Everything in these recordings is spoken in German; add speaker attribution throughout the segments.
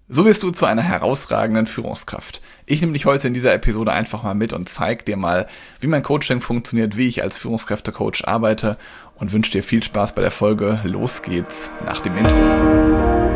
Speaker 1: So wirst du zu einer herausragenden Führungskraft. Ich nehme dich heute in dieser Episode einfach mal mit und zeige dir mal, wie mein Coaching funktioniert, wie ich als Führungskräftecoach arbeite und wünsche dir viel Spaß bei der Folge. Los geht's nach dem Intro.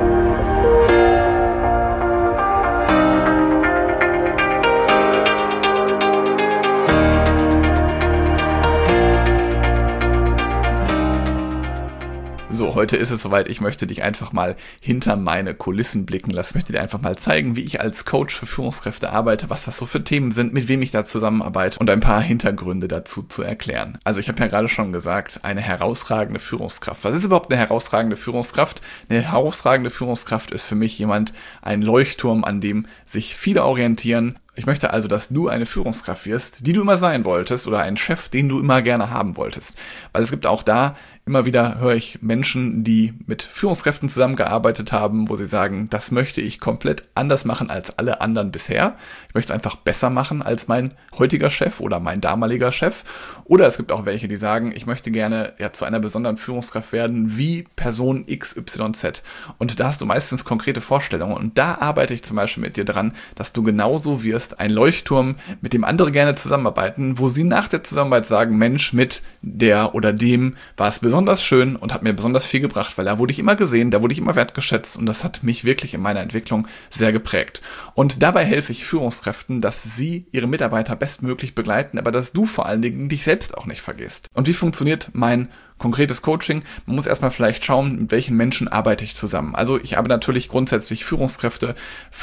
Speaker 1: So, heute ist es soweit, ich möchte dich einfach mal hinter meine Kulissen blicken lassen. Ich möchte dir einfach mal zeigen, wie ich als Coach für Führungskräfte arbeite, was das so für Themen sind, mit wem ich da zusammenarbeite und ein paar Hintergründe dazu zu erklären. Also ich habe ja gerade schon gesagt, eine herausragende Führungskraft. Was ist überhaupt eine herausragende Führungskraft? Eine herausragende Führungskraft ist für mich ein Leuchtturm, an dem sich viele orientieren. Ich möchte also, dass du eine Führungskraft wirst, die du immer sein wolltest, oder einen Chef, den du immer gerne haben wolltest. Weil es gibt auch da, immer wieder höre ich Menschen, die mit Führungskräften zusammengearbeitet haben, wo sie sagen, das möchte ich komplett anders machen als alle anderen bisher. Ich möchte es einfach besser machen als mein heutiger Chef oder mein damaliger Chef. Oder es gibt auch welche, die sagen, ich möchte gerne zu einer besonderen Führungskraft werden wie Person XYZ. Und da hast du meistens konkrete Vorstellungen. Und da arbeite ich zum Beispiel mit dir dran, dass du genauso wirst, ein Leuchtturm, mit dem andere gerne zusammenarbeiten, wo sie nach der Zusammenarbeit sagen, Mensch, mit der oder dem war es besonders schön und hat mir besonders viel gebracht, weil da wurde ich immer gesehen, da wurde ich immer wertgeschätzt und das hat mich wirklich in meiner Entwicklung sehr geprägt. Und dabei helfe ich Führungskräften, dass sie ihre Mitarbeiter bestmöglich begleiten, aber dass du vor allen Dingen dich selbst auch nicht vergisst. Und wie funktioniert mein konkretes Coaching? Man muss erstmal vielleicht schauen, mit welchen Menschen arbeite ich zusammen. Also ich habe natürlich grundsätzlich Führungskräfte,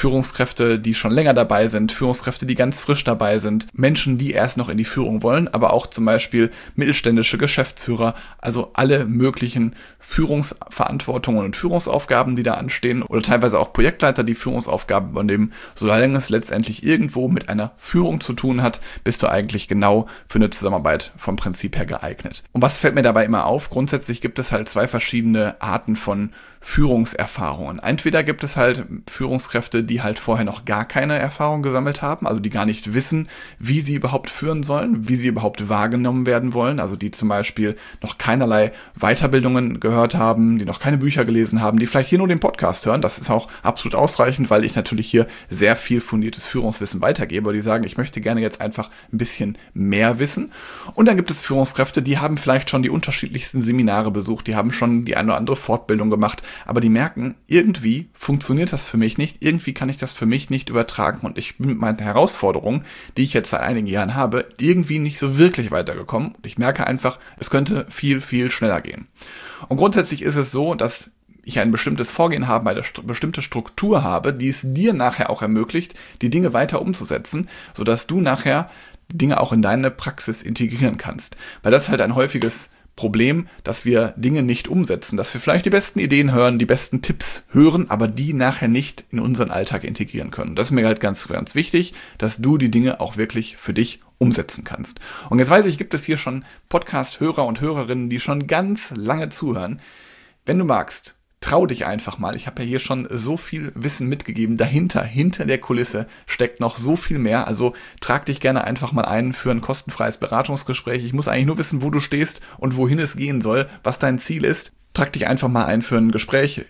Speaker 1: die schon länger dabei sind, Führungskräfte, die ganz frisch dabei sind, Menschen, die erst noch in die Führung wollen, aber auch zum Beispiel mittelständische Geschäftsführer, also alle möglichen Führungsverantwortungen und Führungsaufgaben, die da anstehen, oder teilweise auch Projektleiter, die Führungsaufgaben übernehmen. Solange es letztendlich irgendwo mit einer Führung zu tun hat, bist du eigentlich genau für eine Zusammenarbeit vom Prinzip her geeignet. Und was fällt mir dabei immer auf? Grundsätzlich gibt es halt zwei verschiedene Arten von Führungserfahrungen. Entweder gibt es halt Führungskräfte, die halt vorher noch gar keine Erfahrung gesammelt haben, also die gar nicht wissen, wie sie überhaupt führen sollen, wie sie überhaupt wahrgenommen werden wollen, also die zum Beispiel noch keinerlei Weiterbildungen gehört haben, die noch keine Bücher gelesen haben, die vielleicht hier nur den Podcast hören. Das ist auch absolut ausreichend, weil ich natürlich hier sehr viel fundiertes Führungswissen weitergebe, die sagen, ich möchte gerne jetzt einfach ein bisschen mehr wissen. Und dann gibt es Führungskräfte, die haben vielleicht schon die unterschiedlichsten Seminare besucht, die haben schon die eine oder andere Fortbildung gemacht, aber die merken, irgendwie funktioniert das für mich nicht, irgendwie kann ich das für mich nicht übertragen und ich bin mit meinen Herausforderungen, die ich jetzt seit einigen Jahren habe, irgendwie nicht so wirklich weitergekommen und ich merke einfach, es könnte viel, viel schneller gehen. Und grundsätzlich ist es so, dass ich ein bestimmtes Vorgehen habe, eine bestimmte Struktur habe, die es dir nachher auch ermöglicht, die Dinge weiter umzusetzen, sodass du nachher die Dinge auch in deine Praxis integrieren kannst. Weil das ist halt ein häufiges Problem, dass wir Dinge nicht umsetzen, dass wir vielleicht die besten Ideen hören, die besten Tipps hören, aber die nachher nicht in unseren Alltag integrieren können. Das ist mir halt ganz, ganz wichtig, dass du die Dinge auch wirklich für dich umsetzen kannst. Und jetzt weiß ich, gibt es hier schon Podcast-Hörer und Hörerinnen, die schon ganz lange zuhören. Wenn du magst, trau dich einfach mal. Ich habe ja hier schon so viel Wissen mitgegeben. Hinter der Kulisse steckt noch so viel mehr. Also trag dich gerne einfach mal ein für ein kostenfreies Beratungsgespräch. Ich muss eigentlich nur wissen, wo du stehst und wohin es gehen soll, was dein Ziel ist. Trag dich einfach mal ein für ein Gespräch,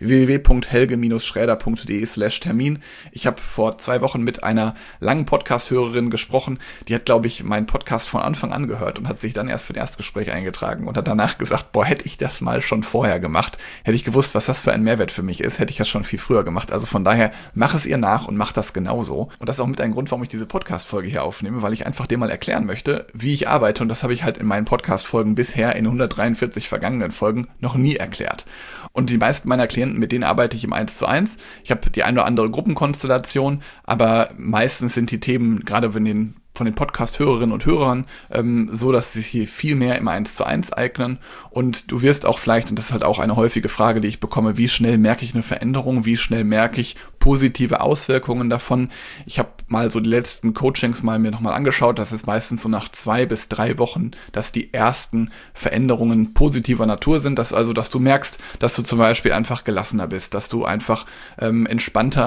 Speaker 1: www.helge-schräder.de/Termin. Ich habe vor 2 Wochen mit einer langen Podcast-Hörerin gesprochen, die hat, glaube ich, meinen Podcast von Anfang an gehört und hat sich dann erst für ein Erstgespräch eingetragen und hat danach gesagt, hätte ich das mal schon vorher gemacht, hätte ich gewusst, was das für ein Mehrwert für mich ist, hätte ich das schon viel früher gemacht. Also von daher, mach es ihr nach und mach das genauso. Und das ist auch mit ein Grund, warum ich diese Podcast-Folge hier aufnehme, weil ich einfach dir mal erklären möchte, wie ich arbeite und das habe ich halt in meinen Podcast-Folgen bisher in 143 vergangenen Folgen noch nie erklärt. Und die meisten meiner Klienten, mit denen arbeite ich im 1:1. Ich habe die eine oder andere Gruppenkonstellation, aber meistens sind die Themen, gerade von den Podcast-Hörerinnen und Hörern, so, dass sie sich hier viel mehr im 1:1 eignen. Und du wirst auch vielleicht, und das ist halt auch eine häufige Frage, die ich bekomme, wie schnell merke ich eine Veränderung, wie schnell merke ich positive Auswirkungen davon. Ich habe mal so die letzten Coachings mir nochmal angeschaut, das ist meistens so nach 2 bis 3 Wochen, dass die ersten Veränderungen positiver Natur sind, dass du merkst, dass du zum Beispiel einfach gelassener bist, dass du einfach entspannter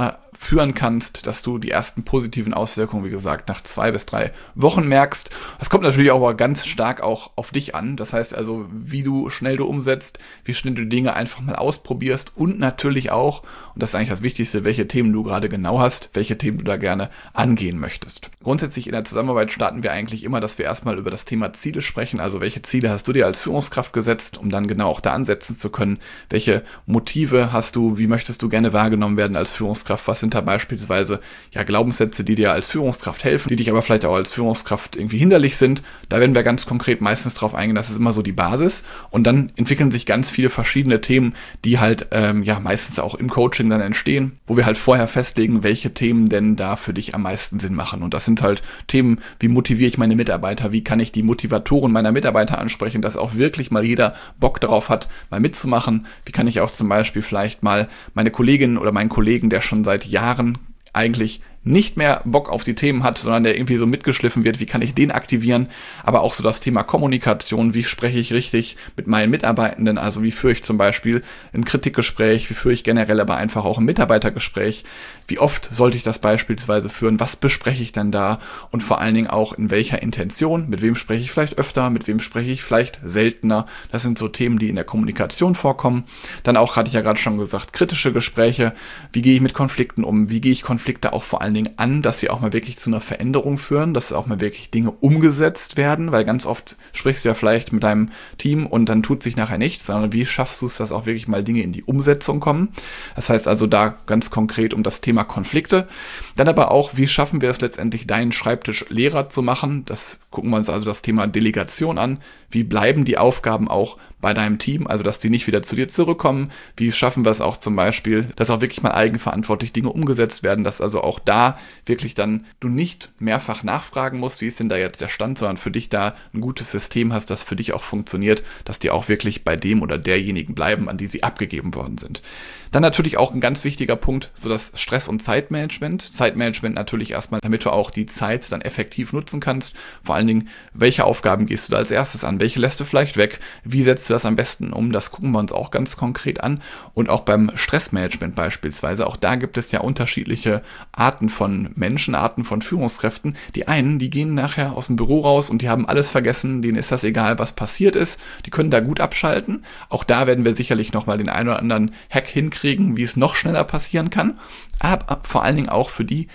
Speaker 1: führen kannst, dass du die ersten positiven Auswirkungen, wie gesagt, nach 2 bis 3 Wochen merkst. Das kommt natürlich auch aber ganz stark auch auf dich an. Das heißt also, wie schnell du umsetzt, wie schnell du Dinge einfach mal ausprobierst und natürlich auch, und das ist eigentlich das Wichtigste, welche Themen du gerade genau hast, welche Themen du da gerne angehen möchtest. Grundsätzlich in der Zusammenarbeit starten wir eigentlich immer, dass wir erstmal über das Thema Ziele sprechen. Also welche Ziele hast du dir als Führungskraft gesetzt, um dann genau auch da ansetzen zu können? Welche Motive hast du? Wie möchtest du gerne wahrgenommen werden als Führungskraft? Was sind da beispielsweise Glaubenssätze, die dir als Führungskraft helfen, die dich aber vielleicht auch als Führungskraft irgendwie hinderlich sind? Da werden wir ganz konkret meistens drauf eingehen, das ist immer so die Basis. Und dann entwickeln sich ganz viele verschiedene Themen, die halt meistens auch im Coaching dann entstehen, wo wir halt vorher festlegen, welche Themen denn da für dich am meisten Sinn machen. Und das sind halt Themen, wie motiviere ich meine Mitarbeiter, wie kann ich die Motivatoren meiner Mitarbeiter ansprechen, dass auch wirklich mal jeder Bock darauf hat, mal mitzumachen. Wie kann ich auch zum Beispiel vielleicht mal meine Kollegin oder meinen Kollegen, der schon seit Jahren eigentlich nicht mehr Bock auf die Themen hat, sondern der irgendwie so mitgeschliffen wird, wie kann ich den aktivieren, aber auch so das Thema Kommunikation, wie spreche ich richtig mit meinen Mitarbeitenden, also wie führe ich zum Beispiel ein Kritikgespräch, wie führe ich generell aber einfach auch ein Mitarbeitergespräch, wie oft sollte ich das beispielsweise führen, was bespreche ich denn da und vor allen Dingen auch in welcher Intention, mit wem spreche ich vielleicht öfter, mit wem spreche ich vielleicht seltener, das sind so Themen, die in der Kommunikation vorkommen. Dann auch, hatte ich ja gerade schon gesagt, kritische Gespräche, wie gehe ich mit Konflikten um, wie gehe ich Konflikte auch vor allen Dingen an, dass sie auch mal wirklich zu einer Veränderung führen, dass auch mal wirklich Dinge umgesetzt werden, weil ganz oft sprichst du ja vielleicht mit deinem Team und dann tut sich nachher nichts, sondern wie schaffst du es, dass auch wirklich mal Dinge in die Umsetzung kommen. Das heißt also da ganz konkret um das Thema Konflikte. Dann aber auch, wie schaffen wir es letztendlich, deinen Schreibtisch leerer zu machen. Das gucken wir uns also das Thema Delegation an. Wie bleiben die Aufgaben auch bei deinem Team, also dass die nicht wieder zu dir zurückkommen? Wie schaffen wir es auch zum Beispiel, dass auch wirklich mal eigenverantwortlich Dinge umgesetzt werden, dass also auch da wirklich dann du nicht mehrfach nachfragen musst, wie ist denn da jetzt der Stand, sondern für dich da ein gutes System hast, das für dich auch funktioniert, dass die auch wirklich bei dem oder derjenigen bleiben, an die sie abgegeben worden sind. Dann natürlich auch ein ganz wichtiger Punkt, so das Stress- und Zeitmanagement. Zeitmanagement natürlich erstmal, damit du auch die Zeit dann effektiv nutzen kannst. Vor allen Dingen, welche Aufgaben gehst du da als erstes an? Welche lässt du vielleicht weg? Wie setzt du das am besten um? Das gucken wir uns auch ganz konkret an. Und auch beim Stressmanagement beispielsweise, auch da gibt es ja unterschiedliche Arten von Menschen, Arten von Führungskräften. Die einen, die gehen nachher aus dem Büro raus und die haben alles vergessen, denen ist das egal, was passiert ist. Die können da gut abschalten. Auch da werden wir sicherlich nochmal den einen oder anderen Hack hinkriegen, wie es noch schneller passieren kann, aber vor allen Dingen auch für die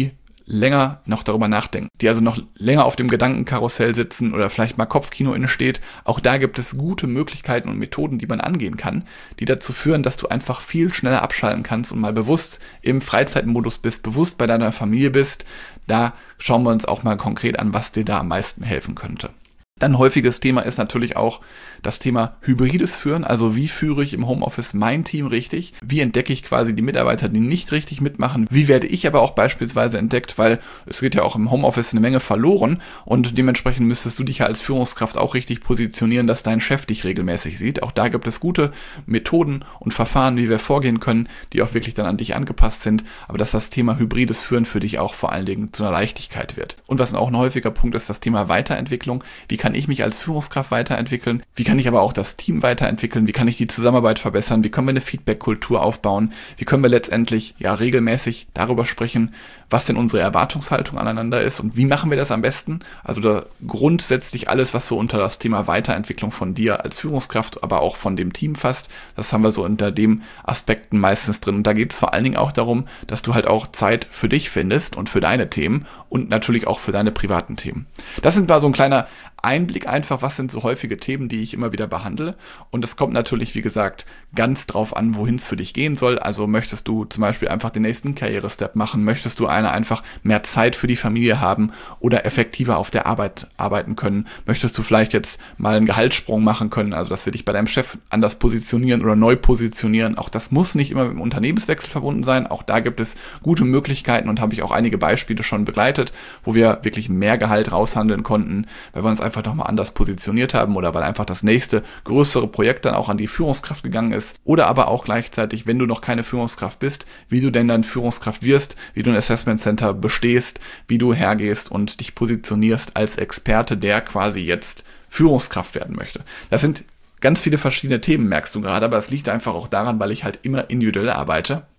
Speaker 1: länger noch darüber nachdenken, die also noch länger auf dem Gedankenkarussell sitzen oder vielleicht mal Kopfkino innesteht. Auch da gibt es gute Möglichkeiten und Methoden, die man angehen kann, die dazu führen, dass du einfach viel schneller abschalten kannst und mal bewusst im Freizeitmodus bist, bewusst bei deiner Familie bist. Da schauen wir uns auch mal konkret an, was dir da am meisten helfen könnte. Dann ein häufiges Thema ist natürlich auch das Thema hybrides Führen, also wie führe ich im Homeoffice mein Team richtig, wie entdecke ich quasi die Mitarbeiter, die nicht richtig mitmachen, wie werde ich aber auch beispielsweise entdeckt, weil es geht ja auch im Homeoffice eine Menge verloren und dementsprechend müsstest du dich ja als Führungskraft auch richtig positionieren, dass dein Chef dich regelmäßig sieht. Auch da gibt es gute Methoden und Verfahren, wie wir vorgehen können, die auch wirklich dann an dich angepasst sind, aber dass das Thema hybrides Führen für dich auch vor allen Dingen zu einer Leichtigkeit wird. Und was auch ein häufiger Punkt ist, das Thema Weiterentwicklung. Wie kann ich mich als Führungskraft weiterentwickeln? Wie kann ich aber auch das Team weiterentwickeln? Wie kann ich die Zusammenarbeit verbessern? Wie können wir eine Feedback-Kultur aufbauen? Wie können wir letztendlich regelmäßig darüber sprechen, was denn unsere Erwartungshaltung aneinander ist und wie machen wir das am besten? Also da grundsätzlich alles, was so unter das Thema Weiterentwicklung von dir als Führungskraft, aber auch von dem Team fasst, das haben wir so unter dem Aspekten meistens drin. Und da geht es vor allen Dingen auch darum, dass du halt auch Zeit für dich findest und für deine Themen und natürlich auch für deine privaten Themen. Das sind mal so ein kleiner Einblick einfach, was sind so häufige Themen, die ich immer wieder behandle. Und es kommt natürlich, wie gesagt, ganz drauf an, wohin es für dich gehen soll. Also möchtest du zum Beispiel einfach den nächsten Karrierestep machen? Möchtest du einfach mehr Zeit für die Familie haben oder effektiver auf der Arbeit arbeiten können? Möchtest du vielleicht jetzt mal einen Gehaltssprung machen können? Also, dass wir dich bei deinem Chef anders positionieren oder neu positionieren. Auch das muss nicht immer mit dem Unternehmenswechsel verbunden sein. Auch da gibt es gute Möglichkeiten und habe ich auch einige Beispiele schon begleitet, wo wir wirklich mehr Gehalt raushandeln konnten, weil wir uns einfach nochmal anders positioniert haben oder weil einfach das nächste größere Projekt dann auch an die Führungskraft gegangen ist. Oder aber auch gleichzeitig, wenn du noch keine Führungskraft bist, wie du denn dann Führungskraft wirst, wie du ein Assessment Center bestehst, wie du hergehst und dich positionierst als Experte, der quasi jetzt Führungskraft werden möchte. Das sind ganz viele verschiedene Themen, merkst du gerade, aber es liegt einfach auch daran, weil ich halt immer individuell arbeite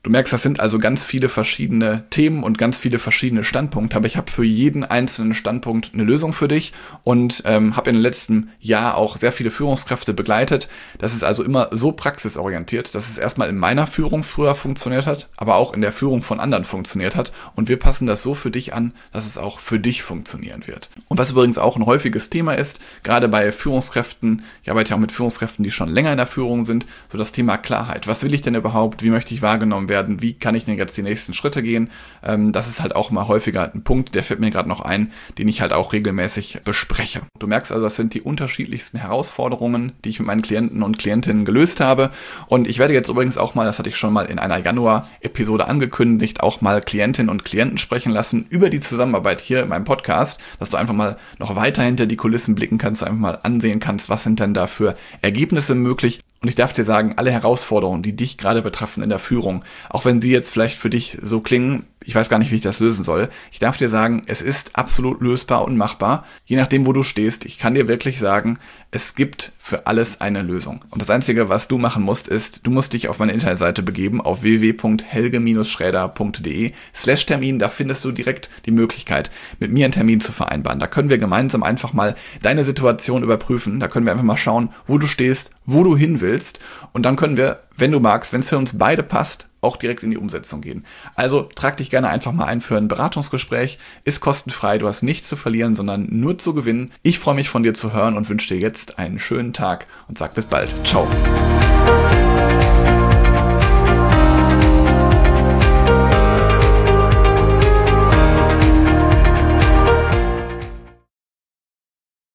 Speaker 1: Du merkst, das sind also ganz viele verschiedene Themen und ganz viele verschiedene Standpunkte, aber ich habe für jeden einzelnen Standpunkt eine Lösung für dich und habe in den letzten Jahr auch sehr viele Führungskräfte begleitet. Das ist also immer so praxisorientiert, dass es erstmal in meiner Führung früher funktioniert hat, aber auch in der Führung von anderen funktioniert hat und wir passen das so für dich an, dass es auch für dich funktionieren wird. Und was übrigens auch ein häufiges Thema ist, gerade bei Führungskräften, ich arbeite ja auch mit Führungskräften, die schon länger in der Führung sind, so das Thema Klarheit. Was will ich denn überhaupt? Wie möchte ich wahrgenommen werden? Wie kann ich denn jetzt die nächsten Schritte gehen? Das ist halt auch mal häufiger ein Punkt, der fällt mir gerade noch ein, den ich halt auch regelmäßig bespreche. Du merkst also, das sind die unterschiedlichsten Herausforderungen, die ich mit meinen Klienten und Klientinnen gelöst habe. Und ich werde jetzt übrigens auch mal, das hatte ich schon mal in einer Januar-Episode angekündigt, auch mal Klientinnen und Klienten sprechen lassen über die Zusammenarbeit hier in meinem Podcast, dass du einfach mal noch weiter hinter die Kulissen blicken kannst, einfach mal ansehen kannst, was sind denn da für Ergebnisse möglich. Und ich darf dir sagen, alle Herausforderungen, die dich gerade betreffen in der Führung, auch wenn sie jetzt vielleicht für dich so klingen, ich weiß gar nicht, wie ich das lösen soll. Ich darf dir sagen, es ist absolut lösbar und machbar, je nachdem, wo du stehst. Ich kann dir wirklich sagen, es gibt für alles eine Lösung. Und das Einzige, was du machen musst, ist, du musst dich auf meine Internetseite begeben, auf www.helge-schräder.de/Termin. Da findest du direkt die Möglichkeit, mit mir einen Termin zu vereinbaren. Da können wir gemeinsam einfach mal deine Situation überprüfen. Da können wir einfach mal schauen, wo du stehst, wo du hin willst. Und dann können wir, wenn du magst, wenn es für uns beide passt, auch direkt in die Umsetzung gehen. Also trag dich gerne einfach mal ein für ein Beratungsgespräch. Ist kostenfrei, du hast nichts zu verlieren, sondern nur zu gewinnen. Ich freue mich von dir zu hören und wünsche dir jetzt einen schönen Tag und sag bis bald. Ciao.